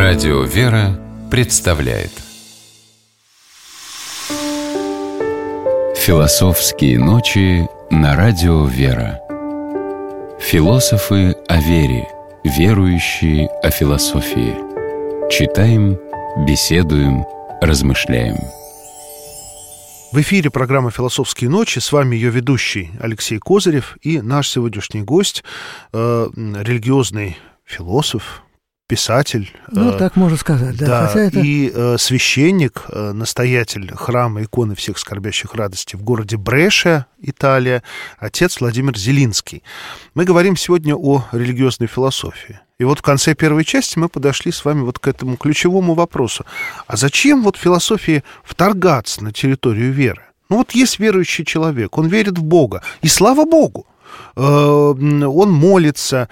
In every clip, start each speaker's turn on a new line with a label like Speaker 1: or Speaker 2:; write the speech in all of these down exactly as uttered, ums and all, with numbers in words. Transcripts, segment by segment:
Speaker 1: Радио «Вера» представляет Философские ночи на Радио «Вера». Философы о вере, верующие о философии. Читаем, беседуем, размышляем.
Speaker 2: В эфире программа «Философские ночи». С вами ее ведущий Алексей Козырев и наш сегодняшний гость, э, религиозный философ, писатель.
Speaker 3: Ну,
Speaker 2: э,
Speaker 3: так можно сказать, да.
Speaker 2: да
Speaker 3: Хотя это...
Speaker 2: И э, священник, э, настоятель храма иконы всех скорбящих радости в городе Брешия, Италия, отец Владимир Зелинский. Мы говорим сегодня о религиозной философии. И вот в конце первой части мы подошли с вами вот к этому ключевому вопросу. А зачем вот философии вторгаться на территорию веры? Ну вот есть верующий человек, он верит в Бога, и слава Богу! Он молится,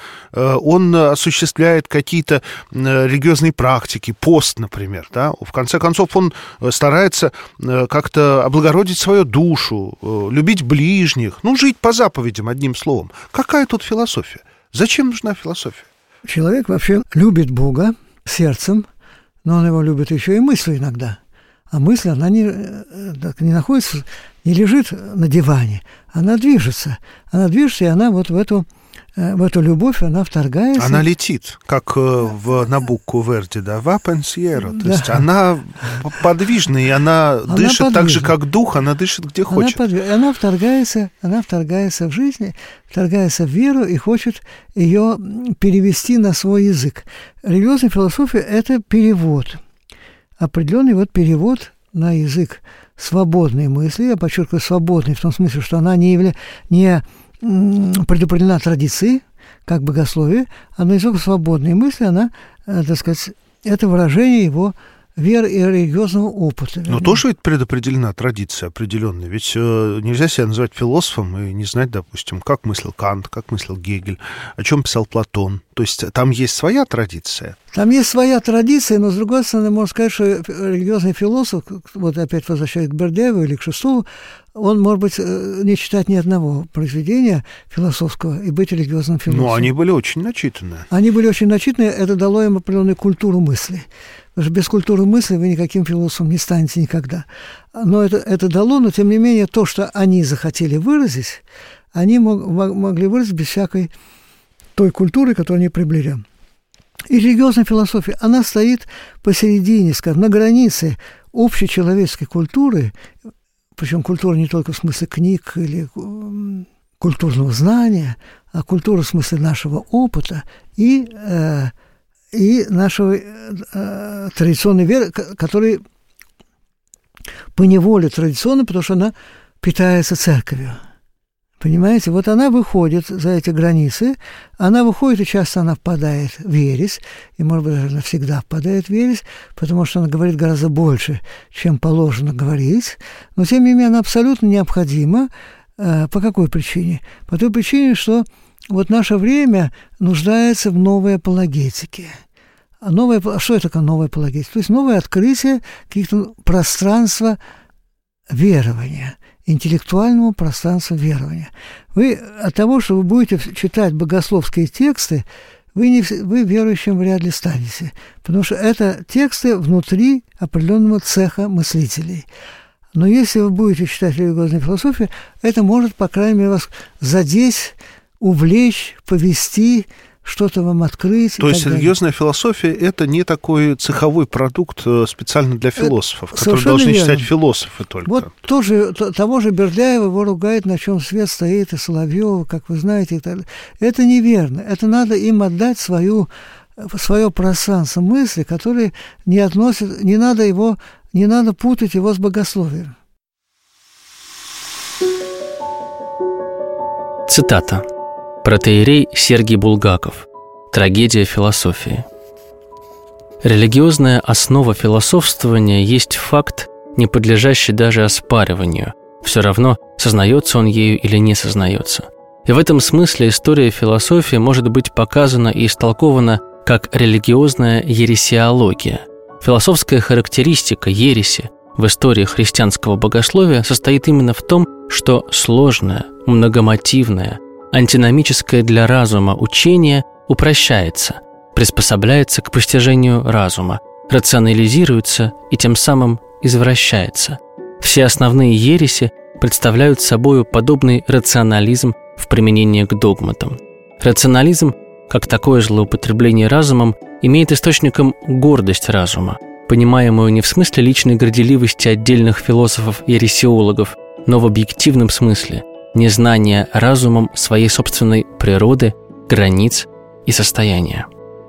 Speaker 2: он осуществляет какие-то религиозные практики, пост, например, да? В конце концов, он старается как-то облагородить свою душу, любить ближних, ну, жить по заповедям, одним словом. Какая тут философия? Зачем нужна философия?
Speaker 3: Человек вообще любит Бога сердцем, но он его любит еще и мыслью иногда. А мысль, она не, не находится, не лежит на диване, она движется. Она движется, и она вот в эту, в эту любовь, она вторгается.
Speaker 2: Она летит, как в, на букву Верди, да, «va pensiero». То
Speaker 3: да.
Speaker 2: есть она подвижна, и она, она дышит подвижна. Так же, как дух, она дышит где
Speaker 3: она
Speaker 2: хочет.
Speaker 3: Подвиж... Она, вторгается, она вторгается в жизнь, вторгается в веру и хочет ее перевести на свой язык. Религиозная философия – это перевод. Определенный вот перевод на язык свободной мысли, я подчеркиваю, свободной, в том смысле, что она не, явля... не предопределена традицией, как богословие, а на язык свободной мысли, она, так сказать, это выражение его веры и религиозного опыта.
Speaker 2: Но тоже ведь предопределена традиция определенная. Ведь э, нельзя себя называть философом и не знать, допустим, как мыслил Кант, как мыслил Гегель, о чем писал Платон. То есть там есть своя традиция.
Speaker 3: Там есть своя традиция, но, с другой стороны, можно сказать, что религиозный философ, вот опять возвращаясь к Бердяеву или к Шестову, он, может быть, не читать ни одного произведения философского и быть религиозным философом.
Speaker 2: Но они были очень начитанные.
Speaker 3: Они были очень начитанные, это дало им определенную культуру мысли. Потому что без культуры мысли вы никаким философом не станете никогда. Но это, это дало, но тем не менее то, что они захотели выразить, они мог, могли выразить без всякой той культуры, которую они приобрели. И религиозная философия, она стоит посередине, скажем, на границе общечеловеческой культуры, причем культура не только в смысле книг или культурного знания, а культура в смысле нашего опыта и, э, и нашего э, традиционной веры, которая поневоле традиционная, потому что она питается церковью. Понимаете, вот она выходит за эти границы, она выходит, и часто она впадает в ересь, и, может быть, даже навсегда впадает в ересь, потому что она говорит гораздо больше, чем положено говорить, но, тем не менее, она абсолютно необходима. По какой причине? По той причине, что вот наше время нуждается в новой апологетике. А новое, что это такое новая апологетика? То есть новое открытие каких-то пространства верования, интеллектуального пространства верования. Вы от того, что вы будете читать богословские тексты, вы, не, вы верующим вряд ли станете, потому что это тексты внутри определенного цеха мыслителей. Но если вы будете читать религиозную философию, это может, по крайней мере, вас задеть, увлечь, повести, что-то вам открыть.
Speaker 2: То есть религиозная философия – это не такой цеховой продукт специально для философов, это который должны верно. Читать философы только.
Speaker 3: Вот тоже, того же Бердяева его ругает, на чем свет стоит, и Соловьева, как вы знаете. И так далее. Это неверно. Это надо им отдать свою, свое пространство мысли, которые не относят, не надо его, не надо путать его с богословием.
Speaker 4: Цитата. Протоиерей Сергий Булгаков. Трагедия философии. Религиозная основа философствования есть факт, не подлежащий даже оспариванию. Все равно, сознается он ею или не сознается. И в этом смысле история философии может быть показана и истолкована как религиозная ересиология. Философская характеристика ереси в истории христианского богословия состоит именно в том, что сложное, многомотивное, антиномическое для разума учение упрощается, приспособляется к постижению разума, рационализируется и тем самым извращается. Все основные ереси представляют собою подобный рационализм в применении к догматам. Рационализм, как такое злоупотребление разумом, имеет источником гордость разума, понимаемую не в смысле личной горделивости отдельных философов-ересиологов, но в объективном смысле незнание разумом своей собственной природы, границ и состояния.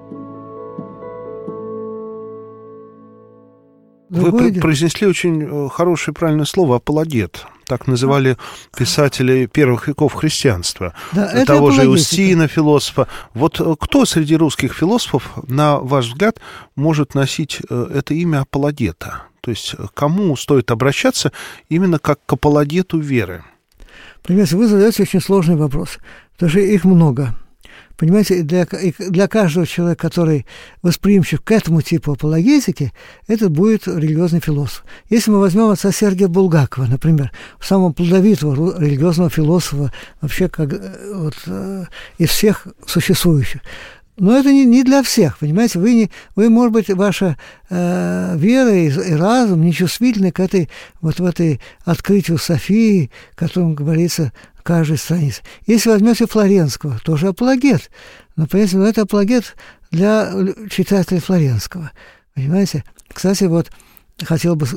Speaker 2: Вы
Speaker 3: Другое...
Speaker 2: произнесли очень хорошее правильное слово «апологет». Так называли писатели первых веков христианства.
Speaker 3: Да,
Speaker 2: того же
Speaker 3: апологетика.
Speaker 2: Иустина, философа. Вот кто среди русских философов, на ваш взгляд, может носить это имя апологета? То есть к кому стоит обращаться именно как к апологету веры?
Speaker 3: Понимаете, вы задаете очень сложный вопрос, потому что их много. Понимаете, для, для каждого человека, который восприимчив к этому типу апологетики, это будет религиозный философ. Если мы возьмем отца Сергия Булгакова, например, самого плодовитого религиозного философа вообще как, вот, из всех существующих, но это не, не для всех, понимаете? Вы, не, вы может быть, ваша э, вера и, и разум нечувствительны к этой, вот в этой открытию Софии, о котором говорится в каждой странице. Если возьмете Флоренского, тоже апологет. Но, понимаете, но это апологет для читателя Флоренского. Понимаете? Кстати, вот хотел бы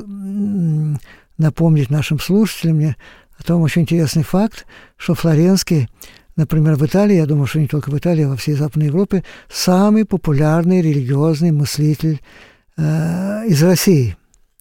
Speaker 3: напомнить нашим слушателям мне о том очень интересный факт, что Флоренский, например, в Италии, я думаю, что не только в Италии, а во всей Западной Европе, самый популярный религиозный мыслитель э, из России.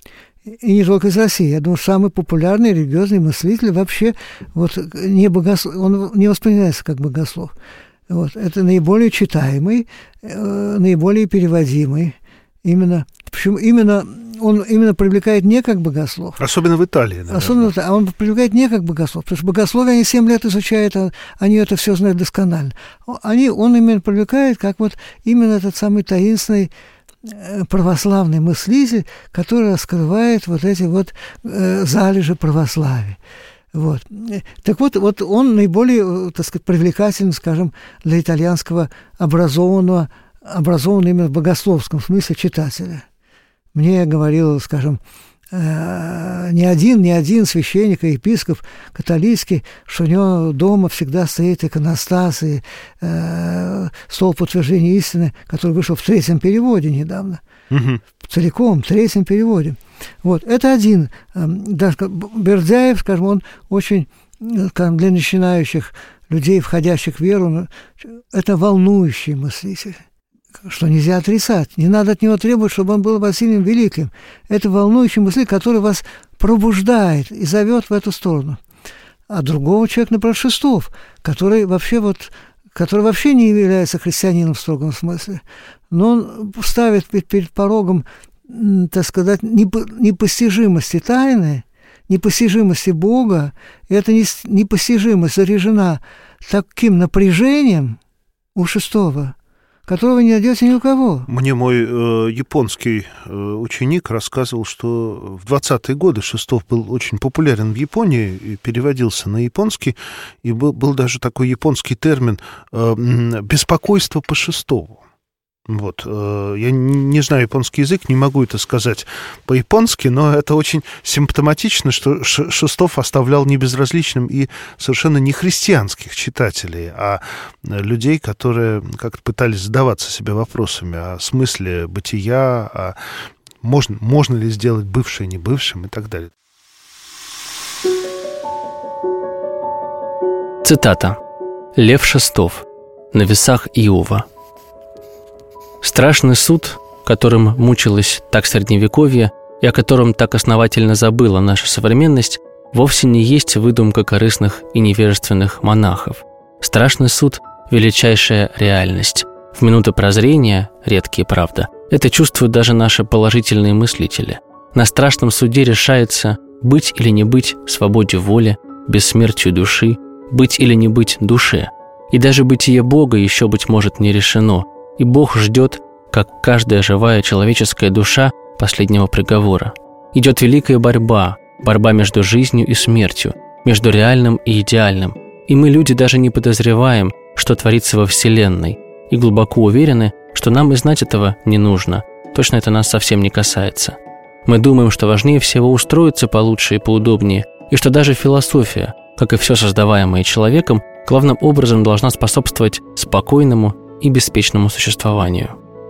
Speaker 3: И не только из России. Я думаю, самый популярный религиозный мыслитель вообще вот, не богослов, он не воспринимается как богослов. Вот. Это наиболее читаемый, э, наиболее переводимый. Именно, почему именно он именно привлекает не как богослов.
Speaker 2: Особенно в Италии, наверное.
Speaker 3: Особенно, а он привлекает не как богослов, потому что богословие они семь лет изучают, а они это все знают досконально. Они, он именно привлекает как вот именно этот самый таинственный православный мыслитель, который раскрывает вот эти вот э, залежи православия. Вот. Так вот, вот он наиболее, так сказать, привлекателен, скажем, для итальянского образованного, образованного именно в богословском смысле читателя. Мне говорил, скажем, э, не один, не один священник и епископ католический, что у него дома всегда стоит иконостас и э, столб утверждения истины, который вышел в третьем переводе недавно. Угу. Целиком, в третьем переводе. Вот, это один. Э, даже Бердяев, скажем, он очень, скажем, для начинающих людей, входящих в веру, это волнующий мыслитель, что нельзя отрицать. Не надо от него требовать, чтобы он был Василием Великим. Это волнующий мысль, который вас пробуждает и зовет в эту сторону. А другого человека, например, Шестов, который вообще, вот, который вообще не является христианином в строгом смысле, но он ставит перед, перед порогом, так сказать, непостижимости тайны, непостижимости Бога, и эта непостижимость заряжена таким напряжением у Шестого, которого не найдете ни у кого.
Speaker 2: Мне мой э, японский э, ученик рассказывал, что в двадцатые годы Шестов был очень популярен в Японии, и переводился на японский, и был, был даже такой японский термин э, «беспокойство по Шестову». Вот. Я не знаю японский язык, не могу это сказать по-японски, но это очень симптоматично, что Шестов оставлял небезразличным и совершенно не христианских читателей, а людей, которые как-то пытались задаваться себе вопросами о смысле бытия, о можно, можно ли сделать бывшее небывшим и так далее.
Speaker 4: Цитата. Лев Шестов. На весах Иова. Страшный суд, которым мучилось так Средневековье и о котором так основательно забыла наша современность, вовсе не есть выдумка корыстных и невежественных монахов. Страшный суд – величайшая реальность. В минуты прозрения, редкие, правда, это чувствуют даже наши положительные мыслители. На страшном суде решается быть или не быть свободе воли, бессмертию души, быть или не быть душе. И даже бытие Бога еще, быть может, не решено, и Бог ждет, как каждая живая человеческая душа, последнего приговора. Идет великая борьба, борьба между жизнью и смертью, между реальным и идеальным. И мы, люди, даже не подозреваем, что творится во Вселенной, и глубоко уверены, что нам и знать этого не нужно. Точно это нас совсем не касается. Мы думаем, что важнее всего устроиться получше и поудобнее, и что даже философия, как и все создаваемое человеком, главным образом должна способствовать спокойному и беспечному существованию.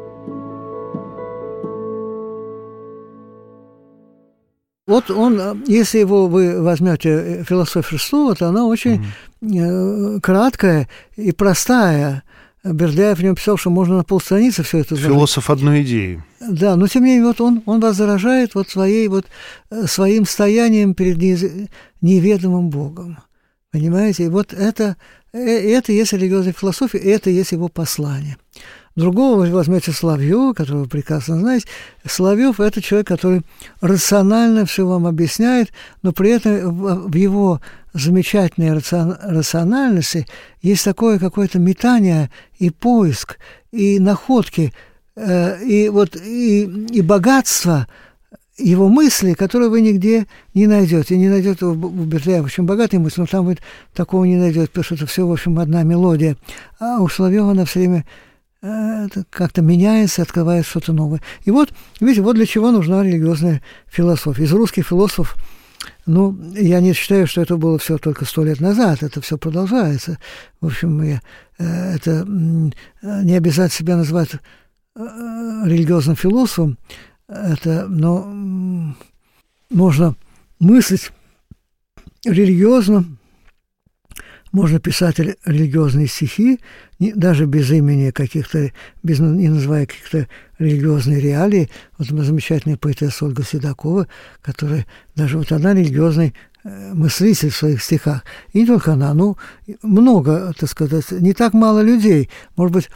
Speaker 3: Вот он, если его вы возьмете философию слова, то она очень mm-hmm. краткая и простая. Бердяев в нем писал, что можно на полстраницы все это знать.
Speaker 2: Философ одной идеи.
Speaker 3: Да, но тем не менее вот он, он вас заражает вот своей, вот, своим стоянием перед неведомым Богом. Понимаете? И вот это, это есть религиозная философия, это есть его послание. Другого вы возьмете Соловьева, которого вы прекрасно знаете. Соловьев – это человек, который рационально все вам объясняет, но при этом в его замечательной рациональности есть такое какое-то метание и поиск, и находки, и, вот, и, и богатство его мысли, которые вы нигде не найдете. Не найдете в Бердяеве. В общем, богатые мысли, но там вы такого не найдете, потому что это все, в общем, одна мелодия. А у Соловьева она все время как-то меняется, открывает что-то новое. И вот, видите, вот для чего нужна религиозная философия. Из русских философов, ну, я не считаю, что это было все только сто лет назад, это все продолжается. В общем, я, это не обязательно себя называть религиозным философом, это, но можно мыслить религиозно, можно писать религиозные стихи, даже без имени каких-то, без, не называя каких-то религиозных реалий. Вот замечательная поэтесса Ольга Седокова, которая даже вот она религиозный мыслитель в своих стихах. И не только она, ну, много, так сказать, не так мало людей. Может быть,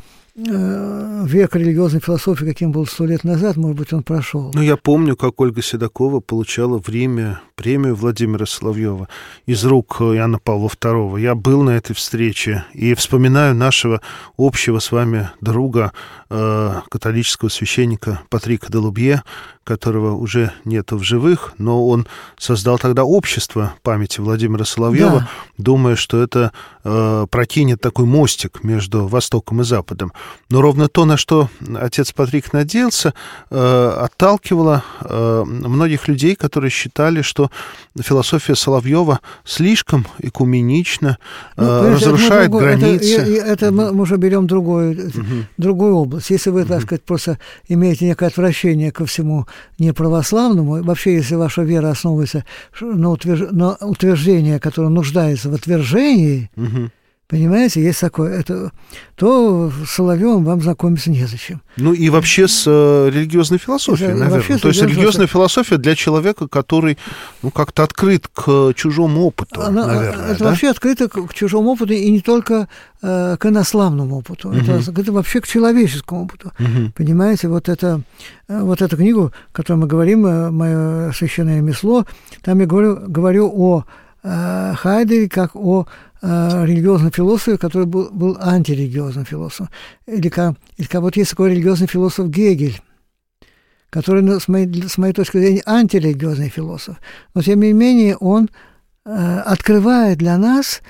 Speaker 3: век религиозной философии, каким был сто лет назад, может быть, он прошел.
Speaker 2: Ну, я помню, как Ольга Седокова получала в Риме премию Владимира Соловьева из рук Иоанна Павла второго. Я был на этой встрече и вспоминаю нашего общего с вами друга, э, католического священника Патрика де Лубье, которого уже нету в живых, но он создал тогда общество памяти Владимира Соловьева, да, думая, что это э, прокинет такой мостик между Востоком и Западом. Но ровно то, на что отец Патрик надеялся, э, отталкивало э, многих людей, которые считали, что философия Соловьева слишком экуменична, ну, э, разрушает другой, границы.
Speaker 3: Это, это мы уже берем другую, угу. другую область. Если вы, так угу. сказать, просто имеете некое отвращение ко всему неправославному, вообще, если ваша вера основывается на, утвержд... на утверждении, которое нуждается в отвержении, угу. понимаете, есть такое, это, то с Соловьевым вам знакомиться незачем.
Speaker 2: Ну и вообще с э, религиозной философией, это, наверное. То есть религиозная философия для человека, который ну, как-то открыт к чужому опыту, Она, наверное.
Speaker 3: Это
Speaker 2: да?
Speaker 3: вообще открыто к, к чужому опыту, и не только э, к инославному опыту. Угу. Это, это вообще к человеческому опыту. Угу. Понимаете, вот, это, вот эту книгу, о которой мы говорим, «Мое священное ремесло», там я говорю, говорю о э, Хайдегере как о религиозный философ, который был, был антирелигиозным философом. Или как, или как вот есть такой религиозный философ Гегель, который, с моей, с моей точки зрения, антирелигиозный философ. Но, тем не менее, он э, открывает для нас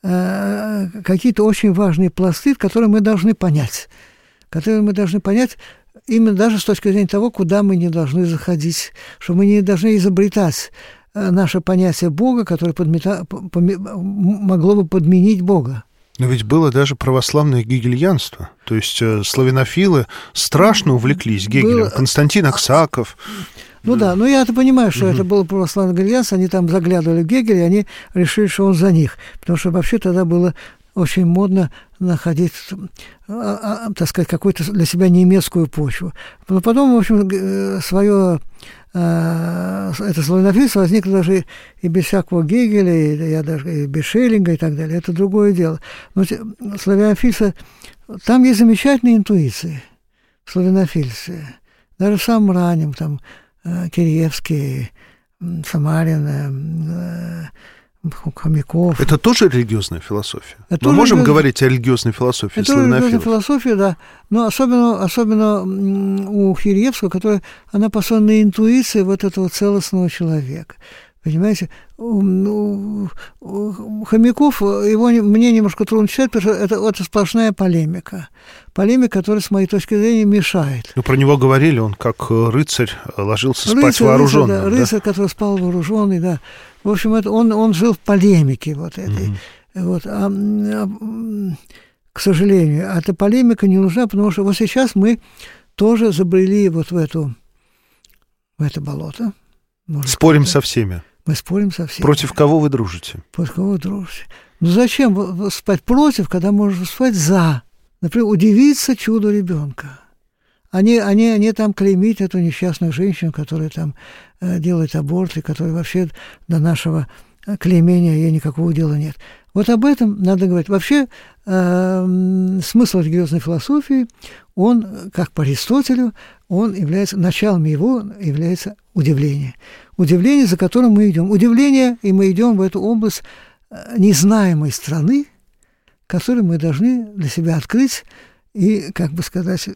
Speaker 3: э, какие-то очень важные пласты, которые мы должны понять. Которые мы должны понять именно даже с точки зрения того, куда мы не должны заходить, что мы не должны изобретать наше понятие Бога, которое подмета... могло бы подменить Бога.
Speaker 2: Но ведь было даже православное гегельянство. То есть э, славянофилы страшно увлеклись Гегелем. Было... Константин Аксаков.
Speaker 3: Ну да, но я-то понимаю, что угу. это было православное гегельянство. Они там заглядывали в Гегеля, и они решили, что он за них. Потому что вообще тогда было очень модно находить, а, а, так сказать, какую-то для себя немецкую почву. Но потом, в общем, свое... это славянофильство возникло даже и без всякого Гегеля, и, я даже, и без Шеллинга и так далее. Это другое дело. Но славянофильство, там есть замечательные интуиции в славянофильстве. Даже в самом раннем, там, Киреевский, Самарин, Хомяков.
Speaker 2: Это тоже религиозная философия? Это Мы можем религи... говорить о религиозной философии
Speaker 3: это
Speaker 2: славянофилов?
Speaker 3: Это религиозная философия, да. Но особенно, особенно у Киреевского, которая, она построена на интуиции вот этого целостного человека. Понимаете? У Хомяков, его мне немножко трудно читать, потому что это, это сплошная полемика. Полемика, которая, с моей точки зрения, мешает.
Speaker 2: Ну, про него говорили, он как рыцарь ложился спать
Speaker 3: рыцарь,
Speaker 2: вооруженным.
Speaker 3: Рыцарь, да,
Speaker 2: да?
Speaker 3: рыцарь, который спал вооруженный, да. В общем, это, он, он жил в полемике вот этой. Mm-hmm. Вот. А, а, к сожалению, эта полемика не нужна, потому что вот сейчас мы тоже забрели вот в эту в это болото.
Speaker 2: Спорим
Speaker 3: сказать.
Speaker 2: со всеми.
Speaker 3: Мы спорим со всеми.
Speaker 2: Против кого вы дружите?
Speaker 3: Против кого вы дружите? Ну зачем выступать против, когда можно выступать за? Например, удивиться чуду ребенка. Они, они, они там клеймить эту несчастную женщину, которая там э, делает аборты, которая вообще до нашего клеймения ей никакого дела нет. Вот об этом надо говорить. Вообще э, смысл религиозной философии, он, как по Аристотелю, он является, началом его является удивление. Удивление, за которым мы идем. Удивление, и мы идем в эту область незнаемой страны, которую мы должны для себя открыть и, как бы сказать,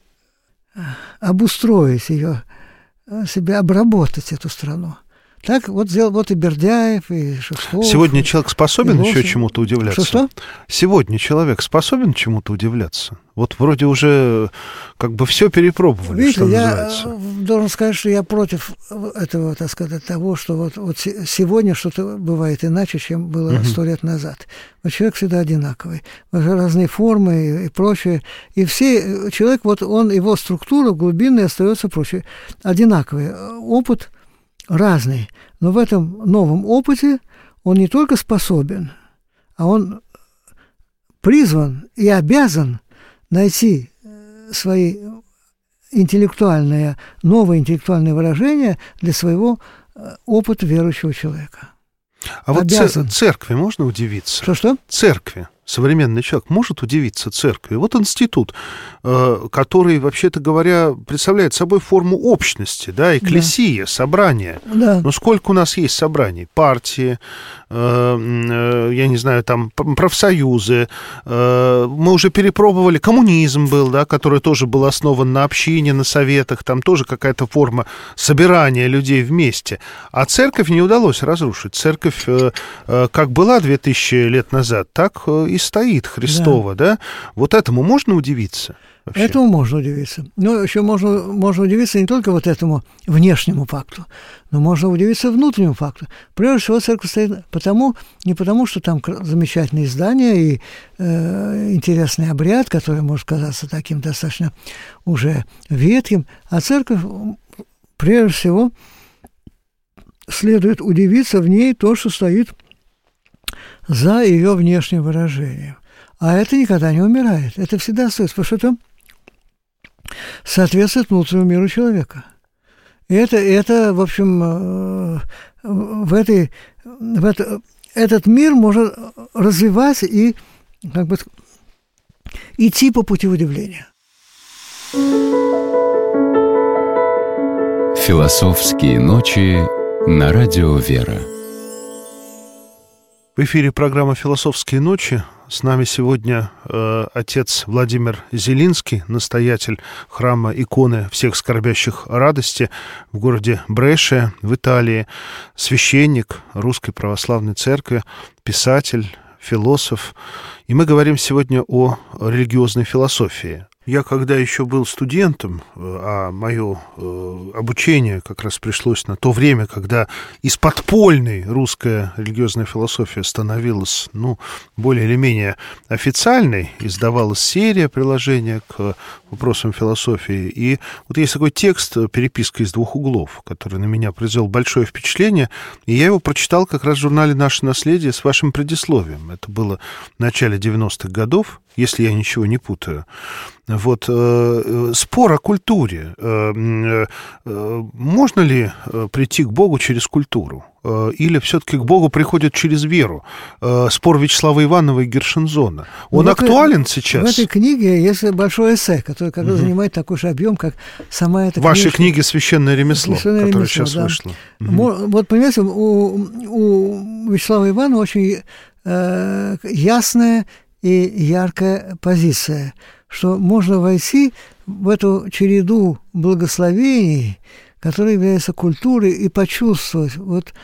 Speaker 3: обустроить ее, себя обработать эту страну. Так вот сделал вот и Бердяев, и Шестов.
Speaker 2: Сегодня человек способен еще чему-то удивляться?
Speaker 3: Что-что?
Speaker 2: Сегодня человек способен чему-то удивляться? Вот вроде уже как бы все перепробовали,
Speaker 3: Видите,
Speaker 2: что
Speaker 3: я
Speaker 2: называется.
Speaker 3: должен сказать, что я против этого, так сказать, того, что вот, вот сегодня что-то бывает иначе, чем было сто лет назад. Вот человек всегда одинаковый. Разные формы и, и прочее. И все, человек, вот он, его структура глубинная остается прочее. Одинаковый. Опыт разный. Но в этом новом опыте он не только способен, а он призван и обязан найти свои интеллектуальные, новые интеллектуальные выражения для своего опыта верующего человека.
Speaker 2: А вот
Speaker 3: обязан.
Speaker 2: Церкви можно удивиться?
Speaker 3: Что-что?
Speaker 2: Церкви. Современный человек может удивиться церкви. Вот институт, который, вообще-то говоря, представляет собой форму общности, да, экклесия, да. собрания.
Speaker 3: Да.
Speaker 2: Но сколько у нас есть собраний? Партии, я не знаю, там, профсоюзы. Мы уже перепробовали, коммунизм был, да, который тоже был основан на общине, на советах, там тоже какая-то форма собирания людей вместе. А церковь не удалось разрушить. Церковь как была две тысячи лет назад, так и стоит Христова, да. да? Вот этому можно удивиться? Вообще?
Speaker 3: Этому можно удивиться. Но еще можно, можно удивиться не только вот этому внешнему факту, но можно удивиться внутреннему факту. Прежде всего, церковь стоит потому, не потому, что там замечательные здания и э, интересный обряд, который может казаться таким достаточно уже ветхим, а церковь, прежде всего, следует удивиться в ней то, что стоит за ее внешним выражением. А это никогда не умирает. Это всегда остается, потому что это соответствует внутреннему миру человека. И это, это в общем, в этой, в это, этот мир может развиваться и как бы идти по пути удивления.
Speaker 1: Философские ночи на радио «Вера».
Speaker 2: В эфире программа «Философские ночи». С нами сегодня э, отец Владимир Зелинский, настоятель храма иконы всех скорбящих радости в городе Брешия в Италии, священник Русской Православной Церкви, писатель, философ. И мы говорим сегодня о религиозной философии. Я, когда еще был студентом, а мое обучение как раз пришлось на то время, когда из подпольной русская религиозная философия становилась, ну, более или менее официальной, издавалась серия приложения к вопросам философии. И вот есть такой текст, переписка из двух углов, который на меня произвел большое впечатление, и я его прочитал как раз в журнале «Наше наследие» с вашим предисловием. Это было в начале девяностых годов, если я ничего не путаю. Вот, э, спор о культуре. Э, э, можно ли прийти к Богу через культуру? Э, или все-таки к Богу приходят через веру? Э, спор Вячеслава Иванова и Гершензона. Он
Speaker 3: в
Speaker 2: актуален
Speaker 3: этой,
Speaker 2: сейчас?
Speaker 3: В этой книге есть большой эссе, который как раз угу. занимает такой же объем, как сама эта книга.
Speaker 2: Вашей книги «Священное ремесло»,
Speaker 3: «Священное
Speaker 2: которое
Speaker 3: ремесло»,
Speaker 2: сейчас
Speaker 3: да.
Speaker 2: вышло.
Speaker 3: Угу. Вот, понимаете, у, у Вячеслава Иванова очень э, ясная и яркая позиция, что можно войти в эту череду благословений, которые являются культурой, и почувствовать вот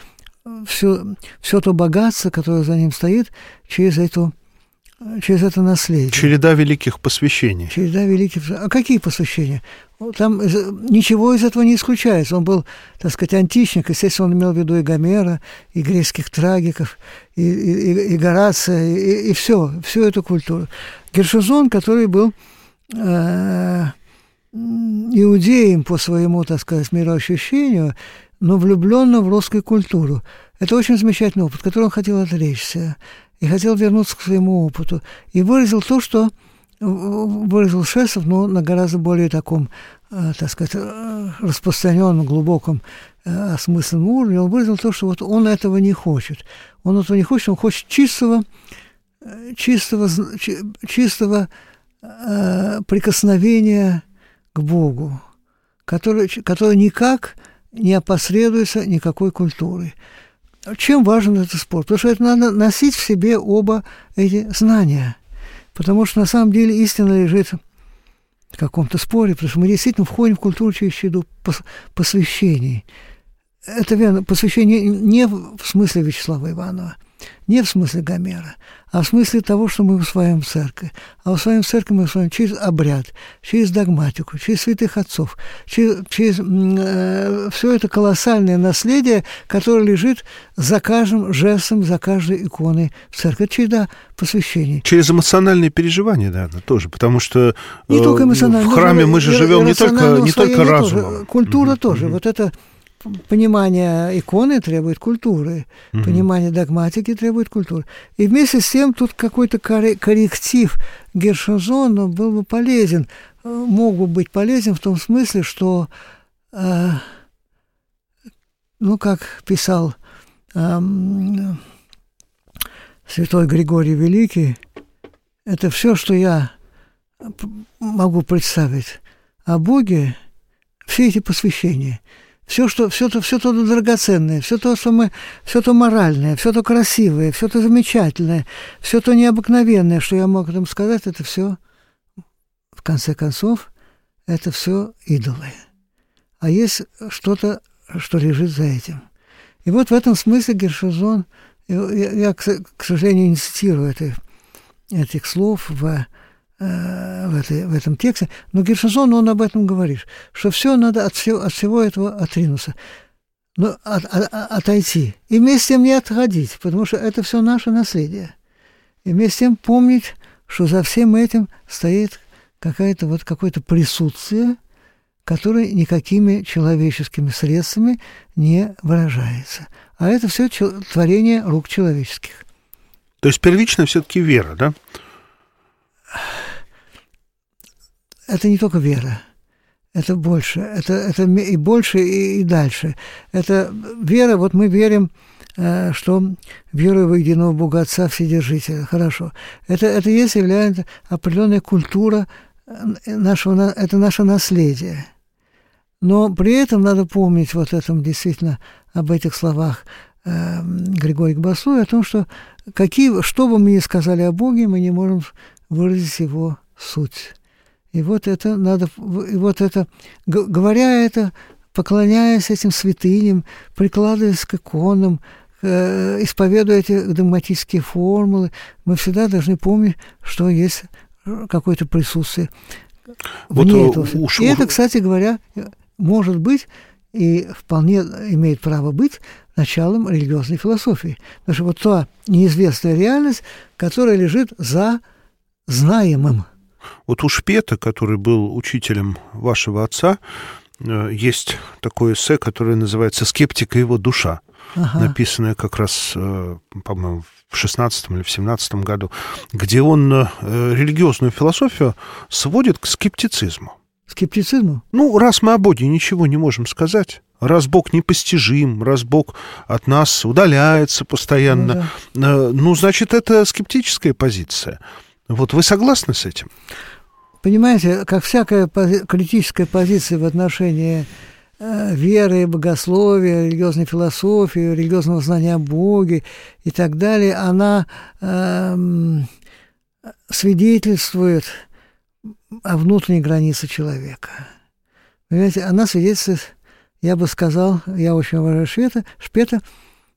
Speaker 3: все, все то богатство, которое за ним стоит, через эту через это наследие.
Speaker 2: Череда великих посвящений.
Speaker 3: Череда великих... А какие посвящения? Там ничего из этого не исключается. Он был, так сказать, античник. Естественно, он имел в виду и Гомера, и греческих трагиков, и, и, и Горация, и, и все, всю эту культуру. Гершозон, который был э, иудеем по своему, так сказать, мироощущению, но влюбленным в русскую культуру. Это очень замечательный опыт, который он хотел отречься. И хотел вернуться к своему опыту. И выразил то, что выразил Шестов, но на гораздо более таком, э, так сказать, распространенном, глубоком, э, осмысленном уровне. Он выразил то, что вот он этого не хочет. Он этого не хочет, он хочет чистого, чистого, чистого э, прикосновения к Богу, который, который никак не опосредуется никакой культурой. Чем важен этот спор? Потому что это надо носить в себе оба эти знания. Потому что на самом деле истина лежит в каком-то споре, потому что мы действительно входим в культуру через череду посвящений. Это верно, посвящение не в смысле Вячеслава Иванова, не в смысле Гомера, а в смысле того, что мы усваиваем в церкви. А усваиваем в церкви мы усваиваем через обряд, через догматику, через святых отцов, через, через э, все это колоссальное наследие, которое лежит за каждым жестом, за каждой иконой в церкви. Это череда посвящений.
Speaker 2: Через эмоциональные переживания, наверное, тоже, потому что
Speaker 3: не
Speaker 2: э,
Speaker 3: только эмоциональные,
Speaker 2: в храме мы же живем не только, не только разумом.
Speaker 3: Тоже, культура mm-hmm. тоже. Mm-hmm. Вот это понимание иконы требует культуры, mm-hmm. понимание догматики требует культуры. И вместе с тем тут какой-то корректив Гершозона был бы полезен, мог бы быть полезен в том смысле, что, э, ну, как писал э, святой Григорий Великий, это все, что я могу представить о Боге, все эти посвящения. Все, что, все, то, все то драгоценное, все то, что мы, все то моральное, все то красивое, все то замечательное, все то необыкновенное, что я мог там сказать, это все, в конце концов, это все идолы. А есть что-то, что лежит за этим. И вот в этом смысле Гершозон, я, я к сожалению, не цитирую это, этих слов в В, этой, в этом тексте, но Гершозон, он об этом говорит, что все надо от всего, от всего этого отринуться, но от, от, отойти. И вместе с тем не отходить, потому что это все наше наследие. И вместе с тем помнить, что за всем этим стоит какое-то вот, какое-то присутствие, которое никакими человеческими средствами не выражается. А это все творение рук человеческих.
Speaker 2: То есть первично все-таки вера, да?
Speaker 3: Это не только вера, это больше, это, это и больше, и, и дальше. Это вера, вот мы верим, э, что верую в единого Бога Отца Вседержителя. Хорошо. Это, это есть, является определенная культура нашего, это наше наследие. Но при этом надо помнить вот этом действительно, об этих словах э, Григория Гбаслуя, о том, что какие, что бы мы ни сказали о Боге, мы не можем выразить его суть. И вот это надо, и вот это, говоря это, поклоняясь этим святыням, прикладываясь к иконам, э, исповедуя эти догматические формулы, мы всегда должны помнить, что есть какое-то присутствие вне вот этого. Уж, и уж... это, кстати говоря, может быть и вполне имеет право быть началом религиозной философии. Потому что вот та неизвестная реальность, которая лежит за знаемым.
Speaker 2: Вот у Шпета, который был учителем вашего отца, есть такое эссе, которое называется «Скептика и его душа», ага. написанное как раз, по-моему, в шестнадцатом или в семнадцатом году, где он религиозную философию сводит к скептицизму.
Speaker 3: Скептицизму?
Speaker 2: Ну, раз мы о Боге ничего не можем сказать, раз Бог непостижим, раз Бог от нас удаляется постоянно, ну, да. ну значит, это скептическая позиция. Вот вы согласны с этим?
Speaker 3: Понимаете, как всякая пози- критическая позиция в отношении э, веры, богословия, религиозной философии, религиозного знания о Боге и так далее, она э, свидетельствует о внутренней границе человека. Понимаете, она свидетельствует, я бы сказал, я очень уважаю Шпета, Шпета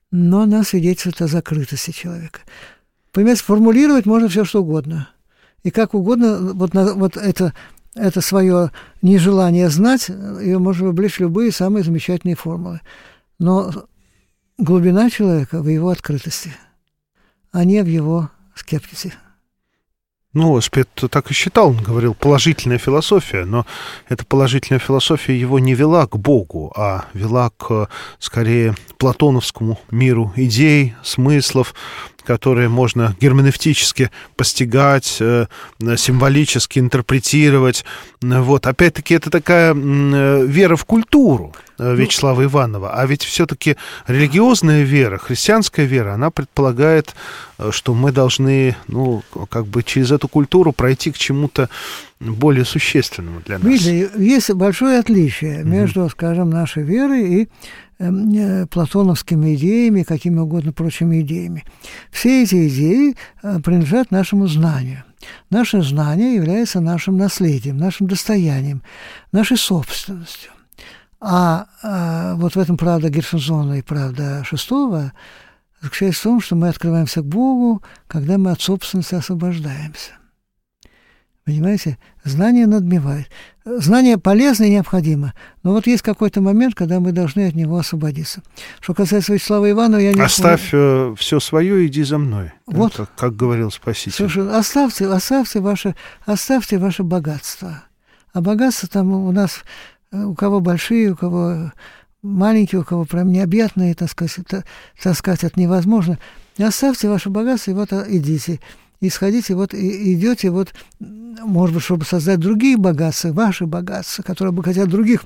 Speaker 3: но она свидетельствует о закрытости человека. Понимаете, формулировать можно все что угодно. И как угодно, вот, на, вот это, это свое нежелание знать, ее можно вовлечь в любые самые замечательные формулы. Но глубина человека в его открытости, а не в его скептице.
Speaker 2: Ну, Спет так и считал, он говорил, положительная философия, но эта положительная философия его не вела к Богу, а вела к, скорее, платоновскому миру идей, смыслов, которые можно герменевтически постигать, символически интерпретировать. Вот. Опять-таки, это такая вера в культуру Вячеслава Иванова. А ведь все-таки религиозная вера, христианская вера, она предполагает, что мы должны, ну, как бы через эту культуру пройти к чему-то более существенному для нас.
Speaker 3: Видите, есть большое отличие между, mm-hmm. скажем, нашей верой и э, платоновскими идеями, какими угодно прочими идеями. Все эти идеи э, принадлежат нашему знанию. Наше знание является нашим наследием, нашим достоянием, нашей собственностью. А э, вот в этом правда Гершензона и правда Шестого заключается в том, что мы открываемся к Богу, когда мы от собственности освобождаемся. Понимаете? Знание надмевает. Знание полезно и необходимо, но вот есть какой-то момент, когда мы должны от него освободиться. Что касается Вячеслава Иванова, я не...
Speaker 2: Оставь э, все свое, иди за мной.
Speaker 3: Вот.
Speaker 2: Как, как говорил Спаситель.
Speaker 3: Слушай, оставьте, оставьте, ваше, оставьте ваше богатство. А богатство там у нас, у кого большие, у кого маленькие, у кого прям необъятные, так сказать, таскать это невозможно. Оставьте ваше богатство, и вот идите. И сходите, вот, и идете, вот, может быть, чтобы создать другие богатства, ваши богатства, которые бы хотят других.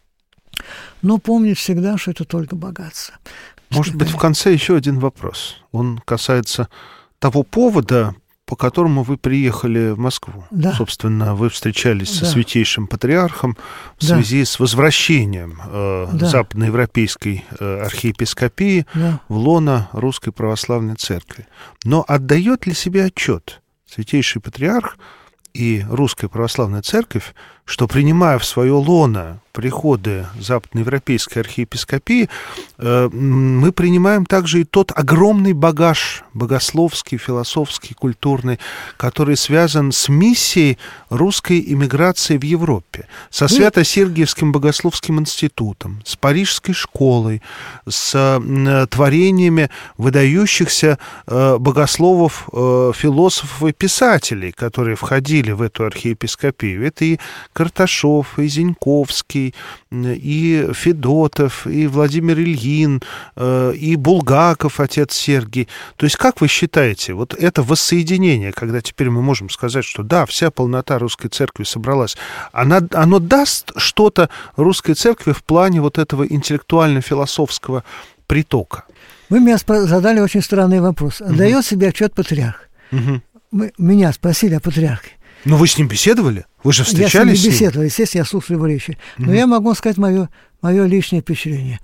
Speaker 3: Но помнить всегда, что это только богатство.
Speaker 2: Может
Speaker 3: что
Speaker 2: быть,
Speaker 3: это...
Speaker 2: в конце еще один вопрос. Он касается того повода, по которому вы приехали в Москву.
Speaker 3: Да.
Speaker 2: Собственно, вы встречались
Speaker 3: да.
Speaker 2: со Святейшим Патриархом в
Speaker 3: да.
Speaker 2: связи с возвращением э,
Speaker 3: да.
Speaker 2: западноевропейской э, архиепископии
Speaker 3: да.
Speaker 2: в лоно Русской Православной Церкви. Но отдает ли себе отчет Святейший Патриарх и Русская Православная Церковь, что, принимая в свое лоно приходы западноевропейской архиепископии, э, мы принимаем также и тот огромный багаж богословский, философский, культурный, который связан с миссией русской эмиграции в Европе, со Свято-Сергиевским богословским институтом, с Парижской школой, с э, творениями выдающихся э, богословов, э, философов и писателей, которые входили в эту архиепископию. Это и Карташов, и Зиньковский, и Федотов, и Владимир Ильин, и Булгаков, отец Сергий. То есть, как вы считаете, вот это воссоединение, когда теперь мы можем сказать, что да, вся полнота Русской Церкви собралась, она, оно даст что-то Русской Церкви в плане вот этого интеллектуально-философского притока?
Speaker 3: Вы меня задали очень странный вопрос. Отдает угу. себе отчет патриарх?
Speaker 2: Угу.
Speaker 3: Мы, меня спросили о патриархе.
Speaker 2: Ну, вы с ним беседовали? Вы же встречались
Speaker 3: я с ним?
Speaker 2: с ним?
Speaker 3: беседовал, естественно, я слушал его речи. Но mm-hmm. я могу сказать мое, мое личное впечатление.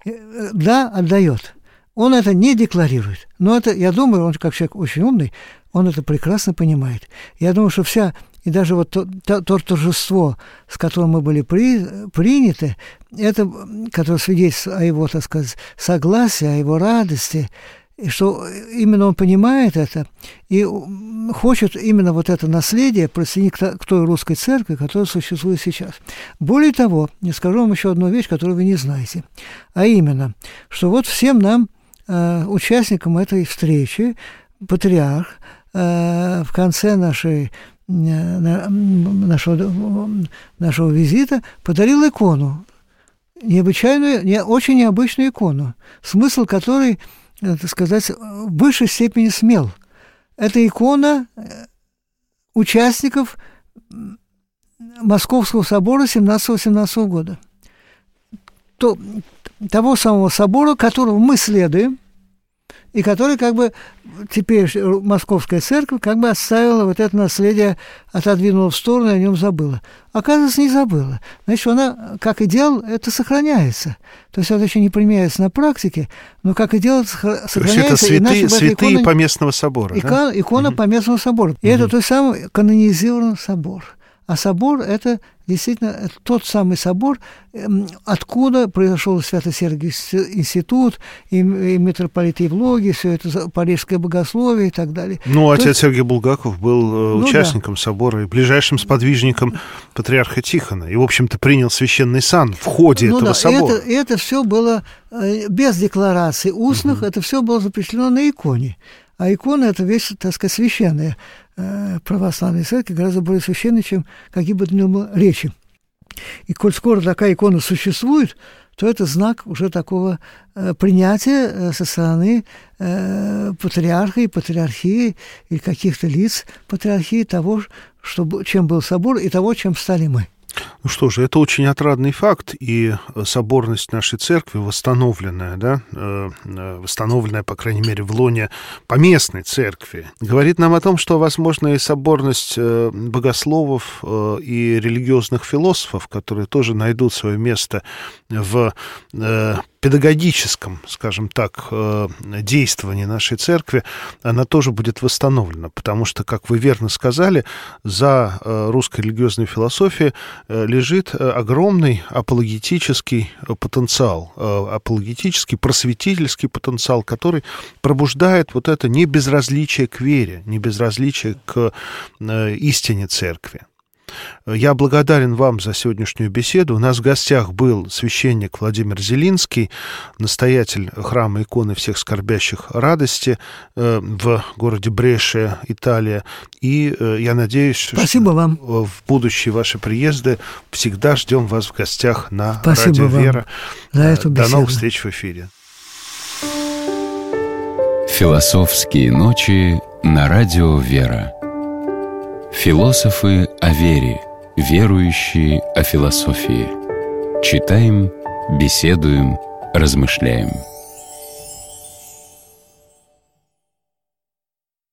Speaker 3: Да, отдает. Он это не декларирует. Но это, я думаю, он как человек очень умный, он это прекрасно понимает. Я думаю, что вся, и даже вот то, то, то торжество, с которым мы были при, приняты, это, которое свидетельствует о его, так сказать, согласии, о его радости, и что именно он понимает это и хочет именно вот это наследие присоединить к той русской церкви, которая существует сейчас. Более того, я скажу вам еще одну вещь, которую вы не знаете, а именно, что вот всем нам, э, участникам этой встречи, патриарх э, в конце нашей, э, нашего, нашего визита подарил икону, необычайную, не, очень необычную икону, смысл которой, так сказать, в высшей степени смел. Это икона участников Московского собора семнадцатого-восемнадцатого года. То, того самого собора, которого мы следуем, и который как бы теперь Московская церковь как бы оставила вот это наследие, отодвинула в сторону и о нем забыла. Оказывается, не забыла. Значит, она, как идеал, это сохраняется. То есть это еще не применяется на практике, но как идеал сохраняется. То есть
Speaker 2: это святые, святые
Speaker 3: икона,
Speaker 2: Поместного собора,
Speaker 3: икона,
Speaker 2: да?
Speaker 3: икона
Speaker 2: угу.
Speaker 3: Поместного собора. И угу. это тот самый канонизированный собор. А собор – это действительно тот самый собор, откуда произошел Свято-Сергиевский институт, и, и митрополит Евлогий, все это парижское богословие и так далее.
Speaker 2: Ну, отец
Speaker 3: есть...
Speaker 2: Сергий Булгаков был ну, участником да. собора и ближайшим сподвижником патриарха Тихона. И, в общем-то, принял священный сан в ходе
Speaker 3: ну,
Speaker 2: этого
Speaker 3: да.
Speaker 2: собора.
Speaker 3: Это, это все было без деклараций устных, угу. это все было запрещено на иконе. А икона – это вещь, так сказать, священная. Православной церкви гораздо более священная, чем какие бы то ни было речи. И коль скоро такая икона существует, то это знак уже такого э, принятия э, со стороны э, патриарха и патриархии и каких-то лиц патриархии того, что, чем был собор, и того, чем стали мы.
Speaker 2: Ну что же, это очень отрадный факт, и соборность нашей церкви, восстановленная, да, восстановленная, по крайней мере, в лоне поместной церкви, говорит нам о том, что, возможно, и соборность богословов и религиозных философов, которые тоже найдут свое место в педагогическом, скажем так, действовании нашей церкви, она тоже будет восстановлена, потому что, как вы верно сказали, за русской религиозной философией лежит огромный апологетический потенциал, апологетический, просветительский потенциал, который пробуждает вот это небезразличие к вере, небезразличие к истине церкви. Я благодарен вам за сегодняшнюю беседу. У нас в гостях был священник Владимир Зелинский, настоятель храма иконы всех скорбящих радости в городе Брешия, Италия. И я надеюсь,
Speaker 3: Спасибо
Speaker 2: что
Speaker 3: вам.
Speaker 2: в будущие ваши приезды всегда ждем вас в гостях на
Speaker 3: Спасибо
Speaker 2: Радио
Speaker 3: вам
Speaker 2: Вера.
Speaker 3: За эту
Speaker 2: До
Speaker 3: беседу.
Speaker 2: новых встреч в эфире.
Speaker 1: Философские ночи на Радио Вера. Философы о вере, верующие о философии. Читаем, беседуем, размышляем.